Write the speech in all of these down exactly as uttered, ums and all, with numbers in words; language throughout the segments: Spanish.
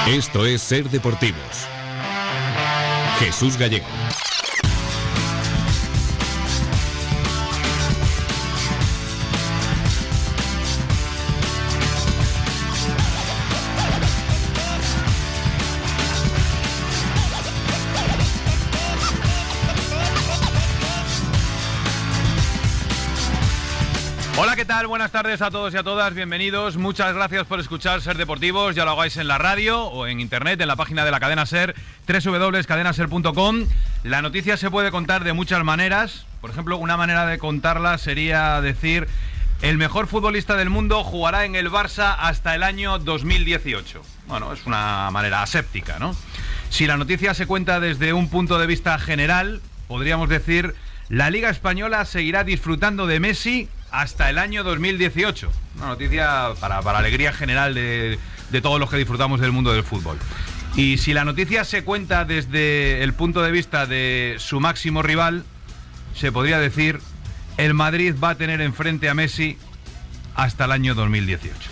Esto es Ser Deportivos. Jesús Gallego. Hola, ¿qué tal? Buenas tardes a todos y a todas, bienvenidos. Muchas gracias por escuchar Ser Deportivos, ya lo hagáis en la radio o en internet, en la página de la cadena Ser, doble u doble u doble u punto cadena ser punto com. La noticia se puede contar de muchas maneras. Por ejemplo, una manera de contarla sería decir: el mejor futbolista del mundo jugará en el Barça hasta el año dos mil dieciocho. Bueno, es una manera aséptica, ¿no? Si la noticia se cuenta desde un punto de vista general, podríamos decir: la Liga Española seguirá disfrutando de Messi hasta el año dos mil dieciocho. Una noticia para, para alegría general de, de todos los que disfrutamos del mundo del fútbol. Y si la noticia se cuenta desde el punto de vista de su máximo rival, se podría decir: el Madrid va a tener enfrente a Messi hasta el año dos mil dieciocho.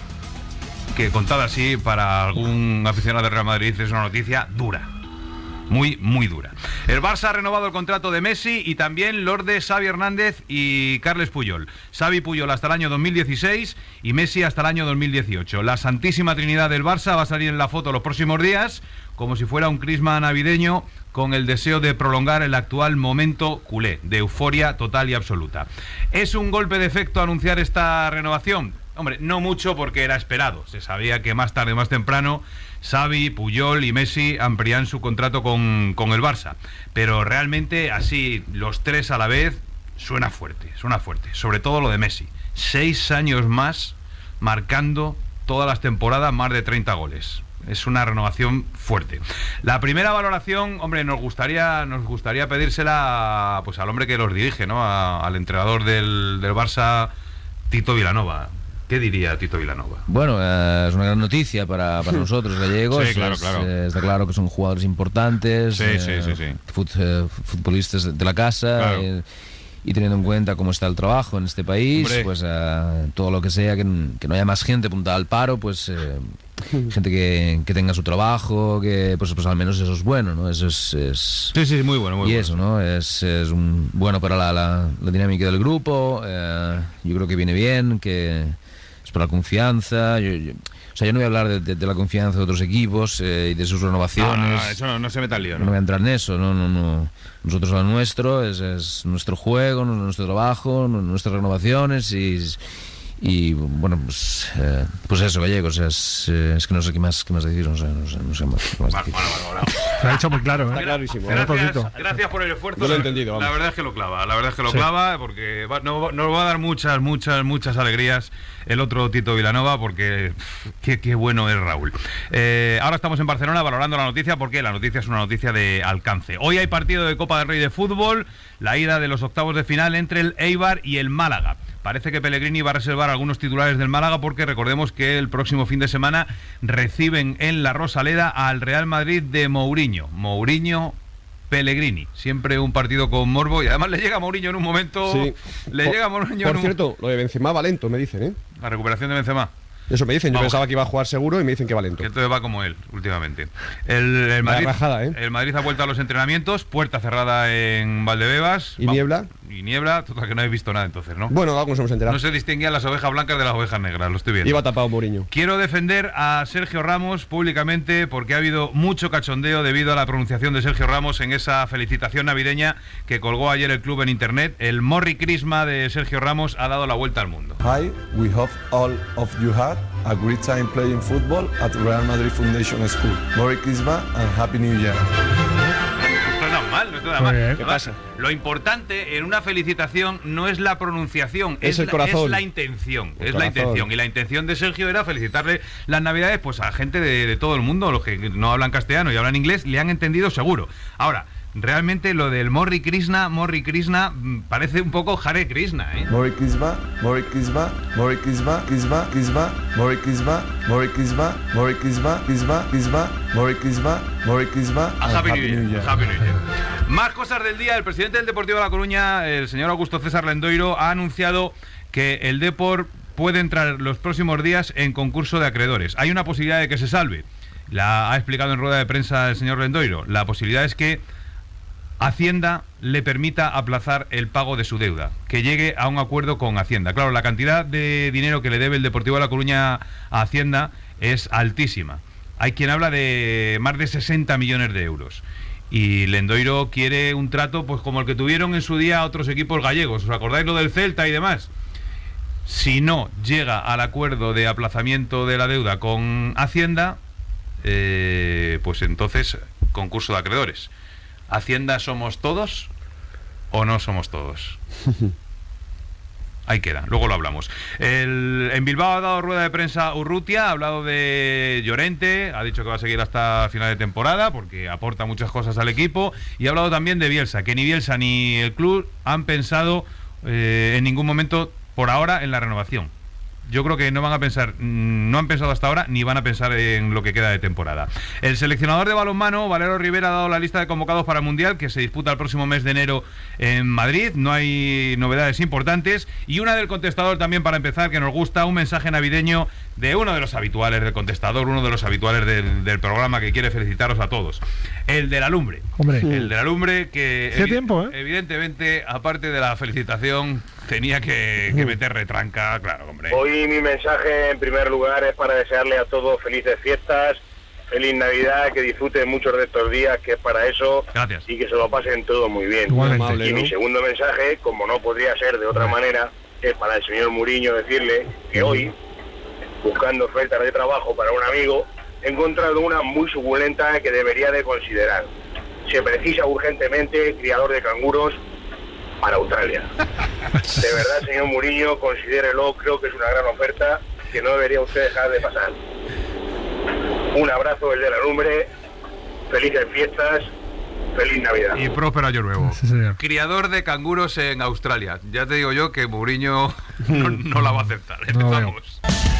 Que contada así, para algún aficionado del Real Madrid es una noticia dura. Muy, muy dura. El Barça ha renovado el contrato de Messi y también los de Xavi Hernández y Carles Puyol. Xavi Puyol hasta el año dos mil dieciséis y Messi hasta el año dos mil dieciocho. La santísima trinidad del Barça va a salir en la foto los próximos días, como si fuera un crisma navideño, con el deseo de prolongar el actual momento culé, de euforia total y absoluta. ¿Es un golpe de efecto anunciar esta renovación? Hombre, no mucho, porque era esperado. Se sabía que más tarde, más temprano, Xavi, Puyol y Messi amplían su contrato con, con el Barça. Pero realmente, así, los tres a la vez, suena fuerte, suena fuerte. Sobre todo lo de Messi. Seis años más, marcando todas las temporadas más de treinta goles. Es una renovación fuerte. La primera valoración, hombre, nos gustaría nos gustaría pedírsela pues al hombre que los dirige, ¿no? A, al entrenador del, del Barça, Tito Vilanova. ¿Qué diría Tito Vilanova? Bueno, eh, es una gran noticia para, para nosotros gallegos. Sí, claro, es, claro. Eh, está claro que son jugadores importantes, Sí, eh, sí, sí, sí. Fut, eh, futbolistas de la casa. Claro. eh, y teniendo en cuenta cómo está el trabajo en este país, Hombre. pues eh, todo lo que sea, que, que no haya más gente apuntada al paro, pues eh, gente que, que tenga su trabajo, que pues, pues al menos eso es bueno, ¿no? Eso es, es... Sí, sí, muy bueno, muy y bueno. eso, ¿no? Es, es un, bueno para la, la, la dinámica del grupo. Eh, yo creo que viene bien, que es para la confianza. Yo, yo, o sea, yo no voy a hablar de, de, de la confianza de otros equipos eh, y de sus renovaciones. No, no, no, eso no, no se meta al lío, ¿no? No voy a entrar en eso, no, no, no. Nosotros lo nuestro es, es nuestro juego, nuestro trabajo, nuestras renovaciones y, y bueno, pues, eh, pues eso, Gallegos, es, es que no sé qué más, qué más decir, no sé, no sé, no sé más, qué más Bueno, decir. bueno, bueno, bueno. Se ha hecho muy claro, ¿eh? Está clarísimo. Gracias, gracias por el esfuerzo. Yo lo he entendido, vamos. La verdad es que lo clava, la verdad es que lo Sí. clava, porque va, no, nos va a dar muchas, muchas, muchas alegrías el otro Tito Vilanova, porque pff, qué, qué bueno es Raúl. Eh, ahora estamos en Barcelona valorando la noticia, porque la noticia es una noticia de alcance. Hoy hay partido de Copa del Rey de fútbol, la ida de los octavos de final entre el Eibar y el Málaga. Parece que Pellegrini va a reservar algunos titulares del Málaga, porque recordemos que el próximo fin de semana reciben en la Rosaleda al Real Madrid de Mourinho. Mourinho, Pellegrini, siempre un partido con morbo, y además le llega a Mourinho en un momento. Sí. Le Por- llega a Mourinho Por en un- cierto, lo de Benzema va lento, me dicen, ¿eh? la recuperación de Benzema. Eso me dicen, yo Vamos. pensaba que iba a jugar seguro y me dicen que va lento. Que todo va como él últimamente. El, el Vaya Madrid, rajada, ¿eh? el Madrid ha vuelto a los entrenamientos, puerta cerrada en Valdebebas. ¿Y Va- niebla? Y niebla, total que no he visto nada entonces, ¿no? Bueno, algo nos hemos enterado. No se distinguían las ovejas blancas de las ovejas negras, lo estoy viendo. Iba tapado Mourinho. Quiero defender a Sergio Ramos públicamente, porque ha habido mucho cachondeo debido a la pronunciación de Sergio Ramos en esa felicitación navideña que colgó ayer el club en internet. El Morri Crisma de Sergio Ramos ha dado la vuelta al mundo. Hi, we hope all of you had a great time playing football at Real Madrid Foundation School. Merry Christmas and Happy New Year. No está mal, no está Muy mal. bien. Además, ¿Qué pasa? Lo importante en una felicitación no es la pronunciación, Es el la, corazón. es la intención. El es corazón. la intención. Y la intención de Sergio era felicitarle las Navidades pues a gente de, de todo el mundo. Los que no hablan castellano y hablan inglés le han entendido seguro. Ahora, realmente lo del Morri Krishna, Morri Krishna, mm, parece un poco Hare Krishna, ¿eh? Merry Christmas, Merry Christmas, Merry Christmas, Christmas, Christmas, Merry Christmas, Merry Christmas, Merry Christmas, Christmas, Christmas, Merry Christmas, Merry Christmas A and Happy, Happy New Year, New Year. Happy New Year. Más cosas del día. El presidente del Deportivo de La Coruña, el señor Augusto César Lendoiro, ha anunciado que el Depor puede entrar los próximos días en concurso de acreedores. Hay una posibilidad de que se salve. La ha explicado en rueda de prensa el señor Lendoiro. La posibilidad es que Hacienda le permita aplazar el pago de su deuda, que llegue a un acuerdo con Hacienda. Claro, la cantidad de dinero que le debe el Deportivo de La Coruña a Hacienda es altísima. Hay quien habla de más de sesenta millones de euros. Y Lendoiro quiere un trato pues como el que tuvieron en su día otros equipos gallegos. ¿Os acordáis lo del Celta y demás? Si no llega al acuerdo de aplazamiento de la deuda con Hacienda, eh, pues entonces concurso de acreedores. ¿Hacienda somos todos o no somos todos? Ahí queda, luego lo hablamos. El, en Bilbao ha dado rueda de prensa Urrutia, ha hablado de Llorente, ha dicho que va a seguir hasta final de temporada porque aporta muchas cosas al equipo, y ha hablado también de Bielsa, que ni Bielsa ni el club han pensado eh, en ningún momento por ahora en la renovación. Yo creo que no van a pensar, no han pensado hasta ahora, ni van a pensar en lo que queda de temporada. El seleccionador de balonmano, Valero Rivera, ha dado la lista de convocados para el Mundial, que se disputa el próximo mes de enero en Madrid. No hay novedades importantes. Y una del contestador también, para empezar, que nos gusta, un mensaje navideño de uno de los habituales del contestador, uno de los habituales del, del programa, que quiere felicitaros a todos. El de la lumbre. Hombre. El de la lumbre, que Hace tiempo, ¿eh? evidentemente, aparte de la felicitación, tenía que, que meter retranca, claro, hombre. Hoy mi mensaje, en primer lugar, es para desearle a todos felices fiestas, feliz Navidad, que disfruten muchos de estos días, que es para eso. Gracias. Y que se lo pasen todo muy bien. Igualmente. Amable, Y ¿no? mi segundo mensaje, como no podría ser de otra manera, es para el señor Muriño decirle que hoy, buscando ofertas de trabajo para un amigo, he encontrado una muy suculenta que debería de considerar. Se precisa urgentemente criador de canguros para Australia. De verdad, señor Muriño, considérelo, creo que es una gran oferta que no debería usted dejar de pasar. Un abrazo, el de la lumbre, felices fiestas, feliz Navidad. Y próspero año nuevo. Sí, señor. Criador de canguros en Australia. Ya te digo yo que Mourinho no, no la va a aceptar. No Empezamos.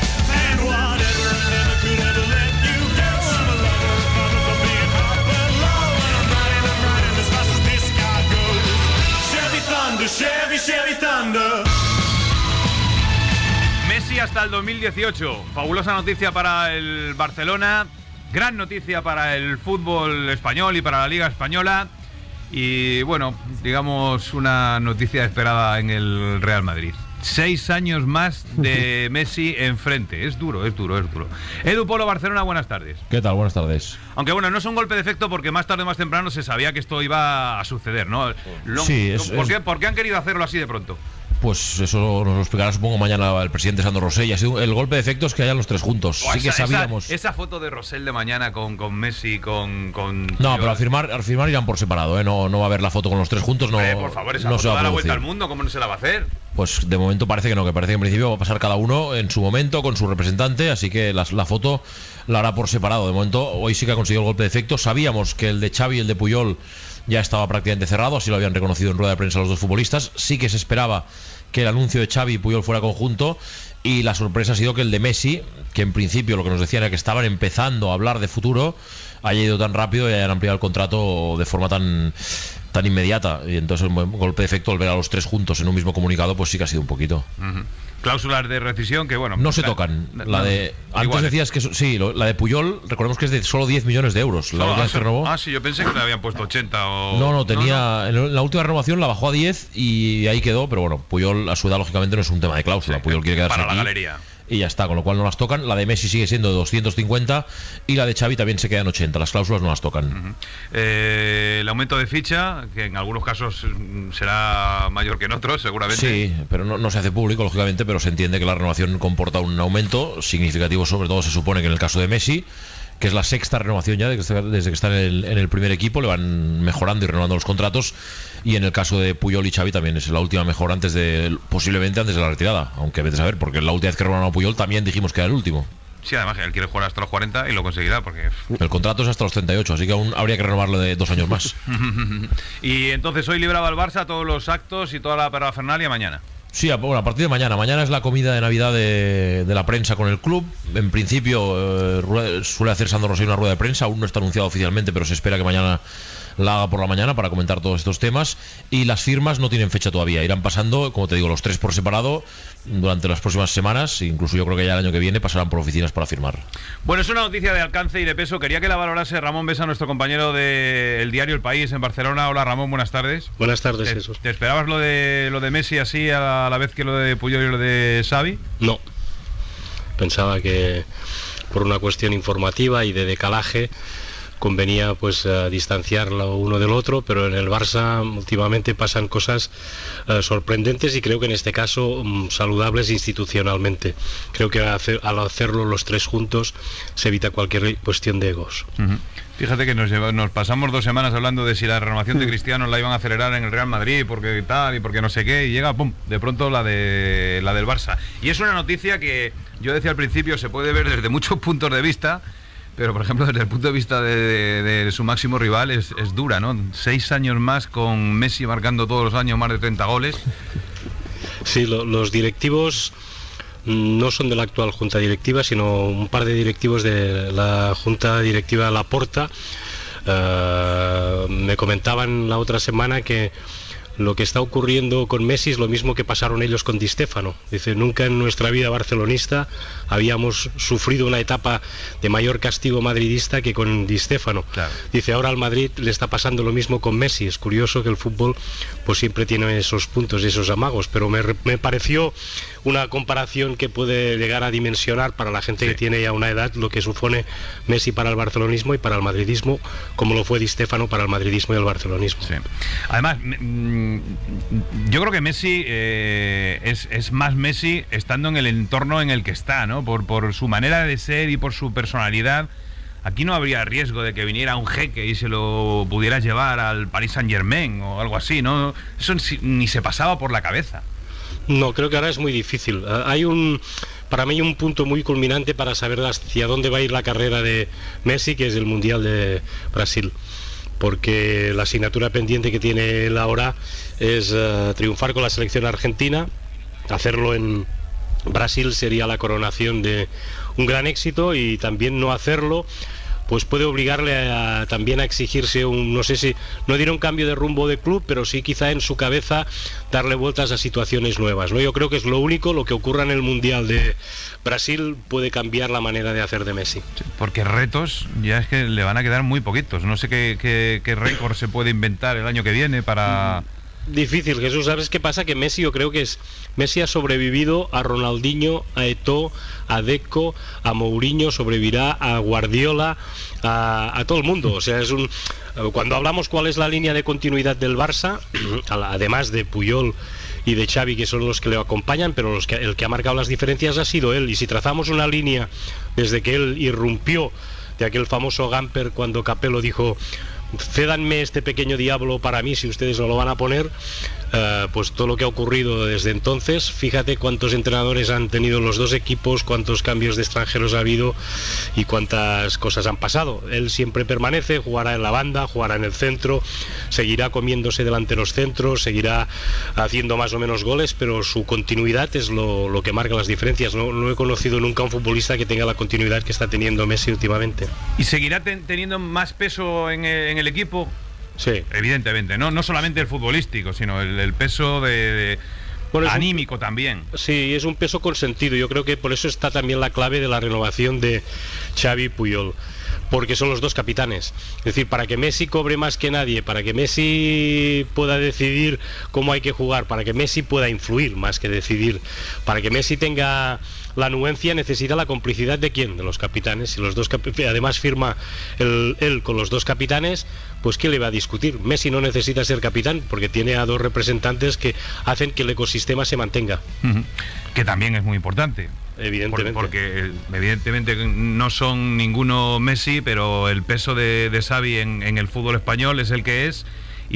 Messi hasta el dos mil dieciocho. Fabulosa noticia para el Barcelona. Gran noticia para el fútbol español y para la Liga Española. Y bueno, digamos una noticia esperada en el Real Madrid. Seis años más de Messi enfrente. Es duro, es duro, es duro. Edu Polo, Barcelona, buenas tardes. ¿Qué tal? Buenas tardes. Aunque bueno, no es un golpe de efecto porque más tarde o más temprano se sabía que esto iba a suceder, ¿no? Lo- Sí, es- ¿por, es- qué, ¿Por qué han querido hacerlo así de pronto? Pues eso nos lo explicará, supongo, mañana el presidente Sandro Rosell. Ha sido el golpe de efecto es que hayan los tres juntos. Buah, Sí que esa, sabíamos. Esa, esa foto de Rosell de mañana con, con Messi, con... con No, pero al firmar, al firmar irán por separado, ¿eh? No, no va a haber la foto con los tres juntos. No, Hombre, por favor, esa no foto se va da a la vuelta producir. al mundo, ¿cómo no se la va a hacer? Pues de momento parece que no, que parece que en principio va a pasar cada uno en su momento con su representante, así que la, la foto la hará por separado. De momento, hoy sí que ha conseguido el golpe de efecto. Sabíamos que el de Xavi y el de Puyol ya estaba prácticamente cerrado, así lo habían reconocido en rueda de prensa los dos futbolistas. Sí que se esperaba que el anuncio de Xavi y Puyol fuera conjunto, y la sorpresa ha sido que el de Messi, que en principio lo que nos decían era que estaban empezando a hablar de futuro, haya ido tan rápido y hayan ampliado el contrato de forma tan tan inmediata, y entonces un golpe de efecto al ver a los tres juntos en un mismo comunicado, pues sí que ha sido un poquito. Uh-huh. Cláusulas de rescisión que, bueno... No se la- tocan. la- La de antes igual. decías que so- sí, lo- la de Puyol, recordemos que es de solo diez millones de euros. La Solo- última ah, vez que renovó. Ah, sí, yo pensé que le habían puesto ochenta o... No, no, tenía. En la última renovación la bajó a diez y ahí quedó, pero bueno, Puyol a su edad lógicamente no es un tema de cláusula. Sí, Puyol quiere quedarse para la aquí galería. y ya está, con lo cual no las tocan. La de Messi sigue siendo de doscientos cincuenta y la de Xavi también se queda en ochenta. Las cláusulas no las tocan. Uh-huh. Eh, el aumento de ficha, que en algunos casos mm, será mayor que en otros, seguramente. Sí, pero no, no se hace público, lógicamente, pero se entiende que la renovación comporta un aumento significativo, sobre todo se supone que en el caso de Messi, que es la sexta renovación ya desde que, desde que está en el, en el primer equipo, le van mejorando y renovando los contratos, y en el caso de Puyol y Xavi también es la última mejora antes de, posiblemente antes de la retirada, aunque vete a saber, porque la última vez que renovaron a Puyol también dijimos que era el último. Sí, además él quiere jugar hasta los cuarenta y lo conseguirá, porque... El contrato es hasta los treinta y ocho, así que aún habría que renovarlo de dos años más. Y entonces hoy libraba el Barça todos los actos y toda la parafernalia mañana. Sí, a, bueno, a partir de mañana. Mañana es la comida de Navidad de, de la prensa con el club. En principio eh, rueda- suele hacer Sandro Rosell una rueda de prensa. Aún no está anunciado oficialmente, pero se espera que mañana la haga por la mañana para comentar todos estos temas. Y las firmas no tienen fecha todavía, irán pasando, como te digo, los tres por separado durante las próximas semanas, incluso yo creo que ya el año que viene pasarán por oficinas para firmar. Bueno, es una noticia de alcance y de peso. Quería que la valorase Ramón Besa, nuestro compañero del diario El País en Barcelona. Hola Ramón, buenas tardes. Buenas tardes, ¿Te, Jesús. ¿Te esperabas lo de lo de Messi así a la, a la vez que lo de Puyol y lo de Xavi? No. Pensaba que por una cuestión informativa y de decalaje convenía pues uh, distanciarlo uno del otro, pero en el Barça últimamente pasan cosas uh, sorprendentes y creo que en este caso um, saludables institucionalmente. Creo que hacer, al hacerlo los tres juntos se evita cualquier cuestión de egos. Uh-huh. Fíjate que nos, lleva, nos pasamos dos semanas hablando de si la renovación de Cristiano la iban a acelerar en el Real Madrid, porque tal y porque no sé qué, y llega, pum, de pronto la de la del Barça. Y es una noticia que yo decía al principio, se puede ver desde muchos puntos de vista, pero por ejemplo desde el punto de vista de, de, de su máximo rival es, es dura, ¿no? Seis años más con Messi marcando todos los años más de treinta goles. Sí, lo, los directivos no son de la actual junta directiva, sino un par de directivos de la junta directiva Laporta. Uh, me comentaban la otra semana que lo que está ocurriendo con Messi es lo mismo que pasaron ellos con Di Stéfano. Dice, nunca en nuestra vida barcelonista habíamos sufrido una etapa de mayor castigo madridista que con Di Stéfano. Claro. Dice, ahora al Madrid le está pasando lo mismo con Messi. Es curioso que el fútbol pues siempre tiene esos puntos y esos amagos, pero me, me pareció una comparación que puede llegar a dimensionar para la gente sí. que tiene ya una edad lo que supone Messi para el barcelonismo y para el madridismo, como lo fue Di Stéfano para el madridismo y el barcelonismo. Sí. Además, yo creo que Messi eh, es, es más Messi estando en el entorno en el que está, ¿no? Por, por su manera de ser y por su personalidad. Aquí no habría riesgo de que viniera un jeque y se lo pudiera llevar al Paris Saint-Germain o algo así, ¿no? Eso ni se pasaba por la cabeza. No, creo que ahora es muy difícil. Hay un, para mí un punto muy culminante para saber hacia dónde va a ir la carrera de Messi, que es el Mundial de Brasil. Porque la asignatura pendiente que tiene él ahora es uh, triunfar con la selección argentina. Hacerlo en Brasil sería la coronación de un gran éxito, y también no hacerlo pues puede obligarle a, también a exigirse un, no sé si, no diré un cambio de rumbo de club, pero sí quizá en su cabeza darle vueltas a situaciones nuevas, ¿no? Yo creo que es lo único, lo que ocurra en el Mundial de Brasil puede cambiar la manera de hacer de Messi. Sí, porque retos ya es que le van a quedar muy poquitos. No sé qué, qué, qué récord se puede inventar el año que viene para... Difícil, Jesús. ¿Sabes qué pasa? Que Messi, yo creo que es Messi ha sobrevivido a Ronaldinho, a Eto'o, a Deco, a Mourinho, sobrevivirá a Guardiola, a, a todo el mundo. O sea, es un... Cuando hablamos cuál es la línea de continuidad del Barça, además de Puyol y de Xavi, que son los que le acompañan, pero los que, el que ha marcado las diferencias ha sido él. Y si trazamos una línea desde que él irrumpió de aquel famoso Gamper cuando Capello dijo: cédanme este pequeño diablo para mí si ustedes no lo van a poner, uh, pues todo lo que ha ocurrido desde entonces. Fíjate cuántos entrenadores han tenido los dos equipos, cuántos cambios de extranjeros ha habido y cuántas cosas han pasado. Él siempre permanece, jugará en la banda, jugará en el centro, seguirá comiéndose delante de los centros, seguirá haciendo más o menos goles, pero su continuidad es lo, lo que marca las diferencias. No, no he conocido nunca un futbolista que tenga la continuidad que está teniendo Messi últimamente. ¿Y seguirá ten, teniendo más peso en el, en el equipo? Sí. Evidentemente, no, no solamente el futbolístico, sino el, el peso de, de bueno, anímico un, también. Sí, es un peso consentido. Yo creo que por eso está también la clave de la renovación de Xavi y Puyol, porque son los dos capitanes. Es decir, para que Messi cobre más que nadie, para que Messi pueda decidir cómo hay que jugar, para que Messi pueda influir más que decidir, para que Messi tenga la anuencia, necesita la complicidad de quién, de los capitanes. Y los dos cap- además firma el, él con los dos capitanes, pues ¿qué le va a discutir? Messi no necesita ser capitán porque tiene a dos representantes que hacen que el ecosistema se mantenga. Uh-huh. Que también es muy importante. Evidentemente. Por, porque evidentemente no son ninguno Messi, pero el peso de, de Xavi en, en el fútbol español es el que es.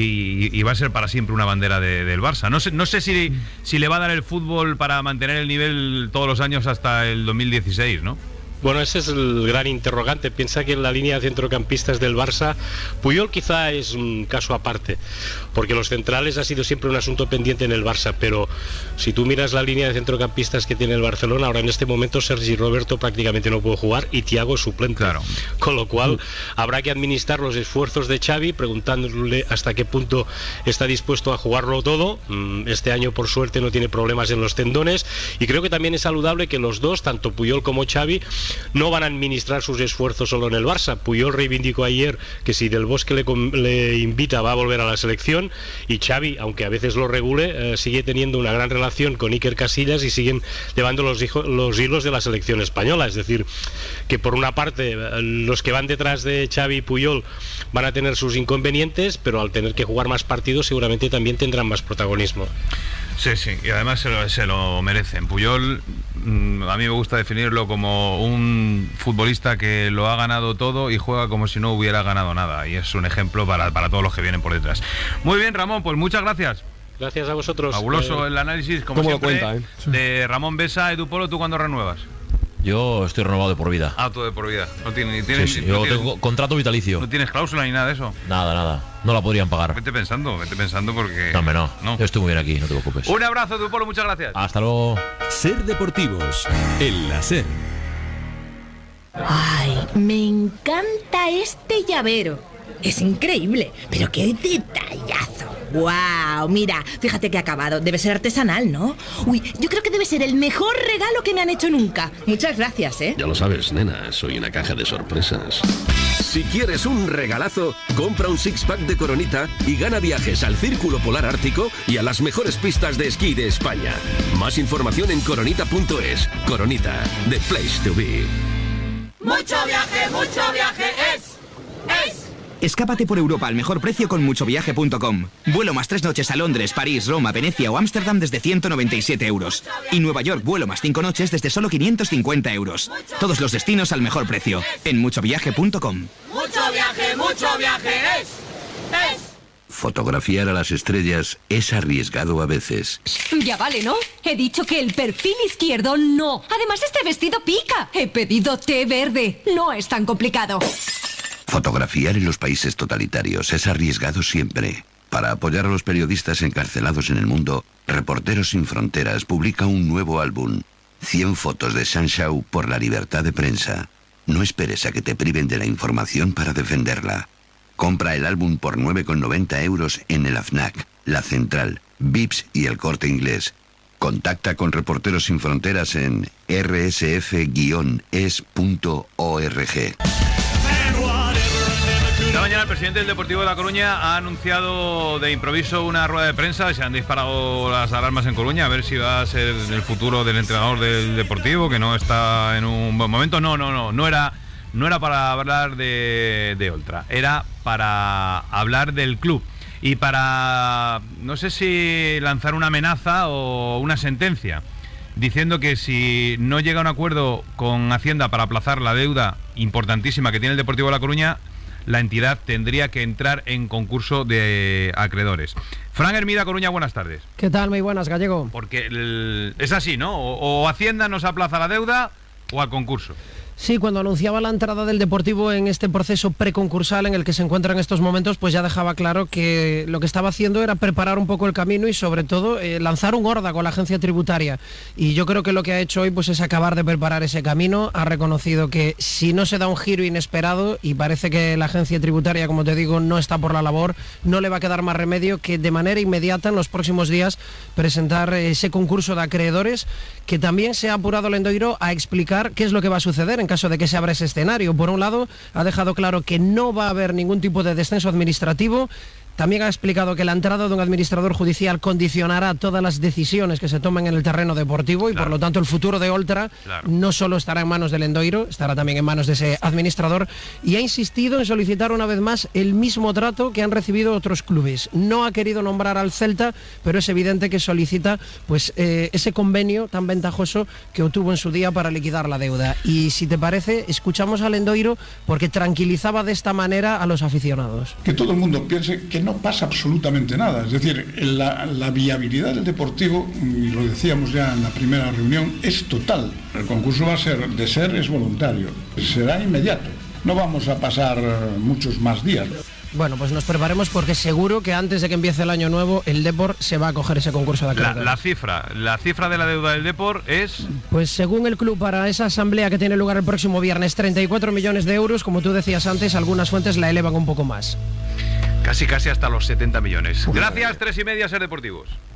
Y, y va a ser para siempre una bandera de, del Barça. No sé, no sé si, si le va a dar el fútbol para mantener el nivel todos los años hasta el dos mil dieciséis, ¿no? Bueno, ese es el gran interrogante. Piensa que en la línea de centrocampistas del Barça, Puyol quizá es un caso aparte, porque los centrales ha sido siempre un asunto pendiente en el Barça, pero si tú miras la línea de centrocampistas que tiene el Barcelona, ahora en este momento Sergi Roberto prácticamente no puede jugar y Thiago es suplente. Claro. con lo cual habrá que administrar los esfuerzos de Xavi, preguntándole hasta qué punto está dispuesto a jugarlo todo. Este año, por suerte, no tiene problemas en los tendones, y creo que también es saludable que los dos, tanto Puyol como Xavi, no van a administrar sus esfuerzos solo en el Barça. Puyol reivindicó ayer que si Del Bosque le, le invita va a volver a la selección, y Xavi, aunque a veces lo regule, eh, sigue teniendo una gran relación con Iker Casillas y siguen llevando los, los hilos de la selección española. Es decir, que por una parte los que van detrás de Xavi y Puyol van a tener sus inconvenientes, pero al tener que jugar más partidos seguramente también tendrán más protagonismo. Sí, sí, y además se lo, se lo merecen. Puyol, mmm, a mí me gusta definirlo como un futbolista que lo ha ganado todo y juega como si no hubiera ganado nada, y es un ejemplo para, para todos los que vienen por detrás. Muy bien, Ramón, pues muchas gracias. Gracias a vosotros. Fabuloso eh, el análisis, como siempre, cuenta, ¿eh? de Ramón Besa. Edu Polo, ¿tú cuándo renuevas? Yo estoy renovado de por vida. Ah, tú de por vida. No tienes, tienes, sí, sí. no Yo tienes, tengo contrato vitalicio. No tienes cláusula ni nada de eso. Nada, nada. No la podrían pagar. Vete pensando, vete pensando porque... No, hombre, no. no. Yo estoy muy bien aquí, no te preocupes. Un abrazo, Edu Polo, muchas gracias. Hasta luego. Ser Deportivos, en la SER. Ay, me encanta este llavero. Es increíble, pero qué detallazo. ¡Guau! Mira, fíjate que ha acabado. Debe ser artesanal, ¿no? Uy, yo creo que debe ser el mejor regalo que me han hecho nunca. Muchas gracias, ¿eh? Ya lo sabes, nena, soy una caja de sorpresas. Si quieres un regalazo, compra un six-pack de Coronita y gana viajes al Círculo Polar Ártico y a las mejores pistas de esquí de España. Más información en coronita punto es. Coronita, the place to be. Mucho viaje, mucho viaje es... es... Escápate por Europa al mejor precio con mucho viaje punto com. Vuelo más tres noches a Londres, París, Roma, Venecia o Ámsterdam desde ciento noventa y siete euros. Y Nueva York, vuelo más cinco noches desde solo quinientos cincuenta euros. Todos los destinos al mejor precio en mucho viaje punto com. Mucho viaje, mucho viaje es... es... Fotografiar a las estrellas es arriesgado a veces. Ya vale, ¿no? He dicho que el perfil izquierdo no. Además, este vestido pica. He pedido té verde. No es tan complicado. Fotografiar en los países totalitarios es arriesgado siempre. Para apoyar a los periodistas encarcelados en el mundo, Reporteros Sin Fronteras publica un nuevo álbum, cien fotos de Sanshau por la libertad de prensa. No esperes a que te priven de la información para defenderla. Compra el álbum por nueve con noventa euros en el AFNAC, La Central, Vips y El Corte Inglés. Contacta con Reporteros Sin Fronteras en r s f guion es punto org. Esta mañana el presidente del Deportivo de La Coruña ha anunciado de improviso una rueda de prensa. Se han disparado las alarmas en Coruña a ver si va a ser el futuro del entrenador del Deportivo, que no está en un buen momento. No, no, no, no era, no era para hablar de, de Oltra, era para hablar del club y para, no sé si lanzar una amenaza o una sentencia, diciendo que si no llega a un acuerdo con Hacienda para aplazar la deuda importantísima que tiene el Deportivo de La Coruña, la entidad tendría que entrar en concurso de acreedores. Fran Hermida, Coruña, buenas tardes. ¿Qué tal? Muy buenas, Gallego. Porque el, es así, ¿no? O, o Hacienda nos aplaza la deuda o al concurso. Sí, cuando anunciaba la entrada del Deportivo en este proceso preconcursal en el que se encuentra en estos momentos, pues ya dejaba claro que lo que estaba haciendo era preparar un poco el camino y sobre todo eh, lanzar un órdago con la agencia tributaria. Y yo creo que lo que ha hecho hoy pues es acabar de preparar ese camino. Ha reconocido que si no se da un giro inesperado, y parece que la agencia tributaria, como te digo, no está por la labor, no le va a quedar más remedio que de manera inmediata en los próximos días presentar ese concurso de acreedores, que también se ha apurado Lendoiro a explicar qué es lo que va a suceder en caso de que se abra ese escenario. Por un lado, ha dejado claro que no va a haber ningún tipo de descenso administrativo. También ha explicado que la entrada de un administrador judicial condicionará todas las decisiones que se tomen en el terreno deportivo y claro, por lo tanto el futuro de Oltra claro, no solo estará en manos del Lendoiro, estará también en manos de ese administrador, y ha insistido en solicitar una vez más el mismo trato que han recibido otros clubes. No ha querido nombrar al Celta, pero es evidente que solicita pues eh, ese convenio tan ventajoso que obtuvo en su día para liquidar la deuda. Y si te parece, escuchamos al Lendoiro porque tranquilizaba de esta manera a los aficionados. Que todo el mundo piense que no No pasa absolutamente nada, es decir, la, la viabilidad del Deportivo, y lo decíamos ya en la primera reunión, es total. El concurso va a ser, de ser, es voluntario, será inmediato. No vamos a pasar muchos más días. Bueno, pues nos preparemos porque seguro que antes de que empiece el año nuevo el Depor se va a coger ese concurso de La, acreedores. la cifra, la cifra de la deuda del Depor es... Pues según el club, para esa asamblea que tiene lugar el próximo viernes, treinta y cuatro millones de euros. Como tú decías antes, algunas fuentes la elevan un poco más. Casi, casi hasta los setenta millones. Gracias, tres y media, Ser Deportivos.